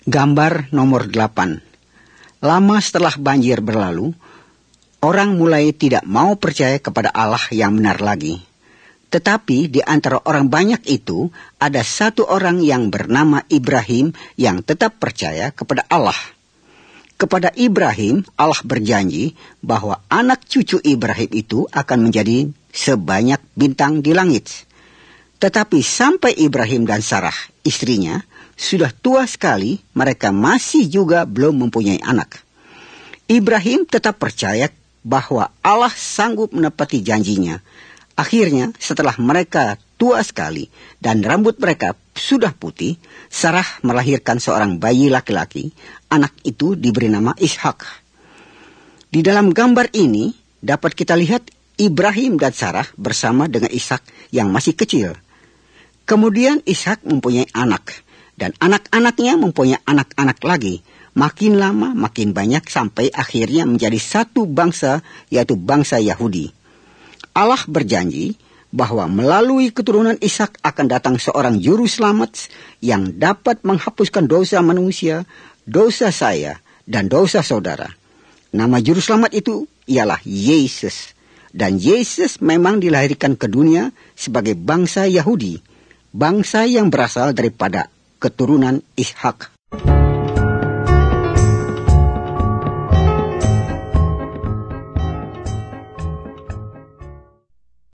Gambar nomor 8. Lama setelah banjir berlalu, orang mulai tidak mau percaya kepada Allah yang benar lagi. Tetapi di antara orang banyak itu, ada satu orang yang bernama Ibrahim yang tetap percaya kepada Allah. Kepada Ibrahim, Allah berjanji bahwa anak cucu Ibrahim itu akan menjadi sebanyak bintang di langit. Tetapi sampai Ibrahim dan Sarah, istrinya, sudah tua sekali, mereka masih juga belum mempunyai anak. Ibrahim tetap percaya bahwa Allah sanggup menepati janjinya. Akhirnya, setelah mereka tua sekali dan rambut mereka sudah putih, Sarah melahirkan seorang bayi laki-laki. Anak itu diberi nama Ishak. Di dalam gambar ini, dapat kita lihat Ibrahim dan Sarah bersama dengan Ishak yang masih kecil. Kemudian Ishak mempunyai anak. Dan anak-anaknya mempunyai anak-anak lagi. Makin lama makin banyak sampai akhirnya menjadi satu bangsa, yaitu bangsa Yahudi. Allah berjanji bahwa melalui keturunan Ishak akan datang seorang juru selamat yang dapat menghapuskan dosa manusia, dosa saya, dan dosa saudara. Nama juru selamat itu ialah Yesus. Dan Yesus memang dilahirkan ke dunia sebagai bangsa Yahudi. Bangsa yang berasal daripada keturunan Ishak.